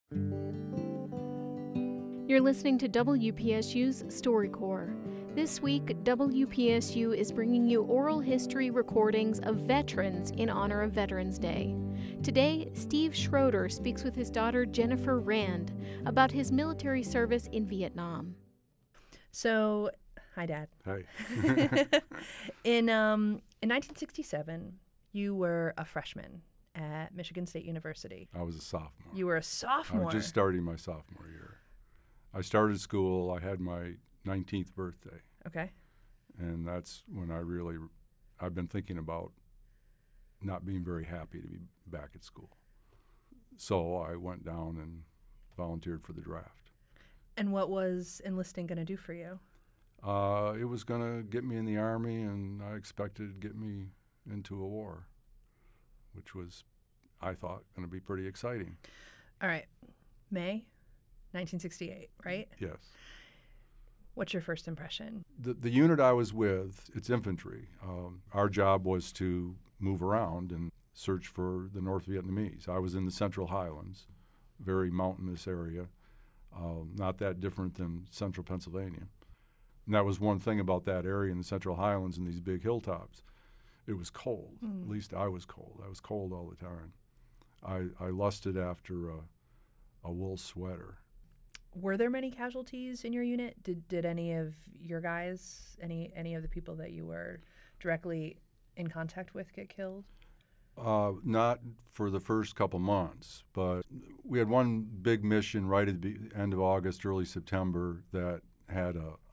You're listening to WPSU's StoryCorps. This week, WPSU is bringing you oral history recordings of veterans in honor of Veterans Day. Today, Steve Schroeder speaks with his daughter Jennifer Rand about his military service in Vietnam. So, hi, Dad. Hi. In 1967, you were a freshman at Michigan State University. I was a sophomore. You were a sophomore. I was just starting my sophomore year. I started school. I had my 19th birthday. Okay. And that's when I've been thinking about not being very happy to be back at school. So I went down and volunteered for the draft. And what was enlisting going to do for you? It was going to get me in the Army, and I expected to get me into a war, which was, I thought, going to be pretty exciting. All right. May 1968, right? Yes. What's your first impression? The unit I was with, it's infantry. Our job was to move around and search for the North Vietnamese. I was in the Central Highlands, very mountainous area, not that different than central Pennsylvania. And that was one thing about that area in the Central Highlands and these big hilltops. It was cold. At least I was cold. I was cold all the time. I lusted after a wool sweater. Were there many casualties in your unit? Did any of your guys, any of the people that you were directly in contact with get killed? Not for the first couple months, but we had one big mission right at the end of August, early September that had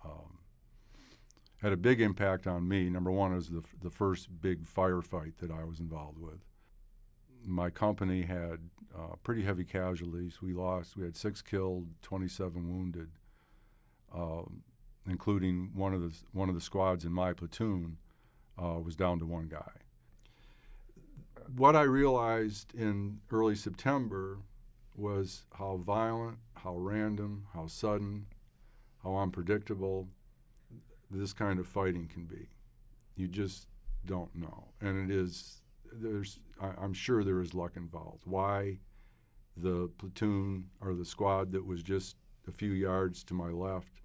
a big impact on me. Number one, it was the first big firefight that I was involved with. My company had pretty heavy casualties. We had 6 killed, 27 wounded, including one of the squads in my platoon was down to one guy. What I realized in early September was how violent, how random, how sudden, how unpredictable this kind of fighting can be. You just don't know. And I'm sure there is luck involved. Why the platoon or the squad that was just a few yards to my left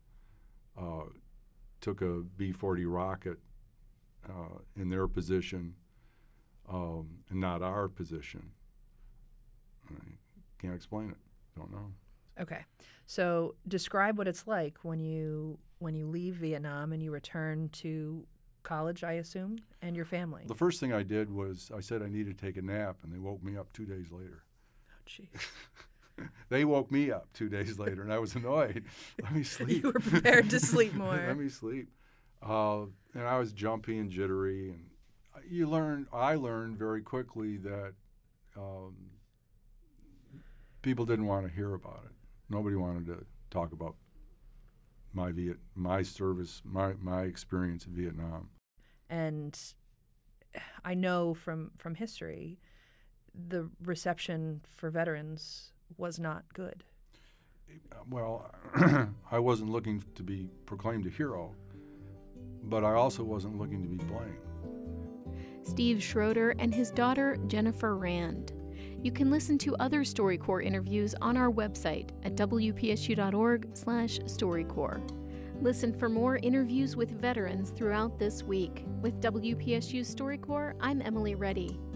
took a B-40 rocket in their position and not our position, I can't explain it. Don't know. Okay. So describe what it's like when you leave Vietnam and you return to college, I assume, and your family. The first thing I did was I said I needed to take a nap, and they woke me up 2 days later. Oh, jeez. They woke me up 2 days later, and I was annoyed. Let me sleep. You were prepared to sleep more. Let me sleep. And I was jumpy and jittery, and I learned very quickly that people didn't want to hear about it. Nobody wanted to talk about my service, my experience in Vietnam. And I know from history, the reception for veterans was not good. Well, I wasn't looking to be proclaimed a hero, but I also wasn't looking to be blamed. Steve Schroeder and his daughter Jennifer Rand. You can listen to other StoryCorps interviews on our website at wpsu.org/StoryCorps. Listen for more interviews with veterans throughout this week. With WPSU StoryCorps, I'm Emily Reddy.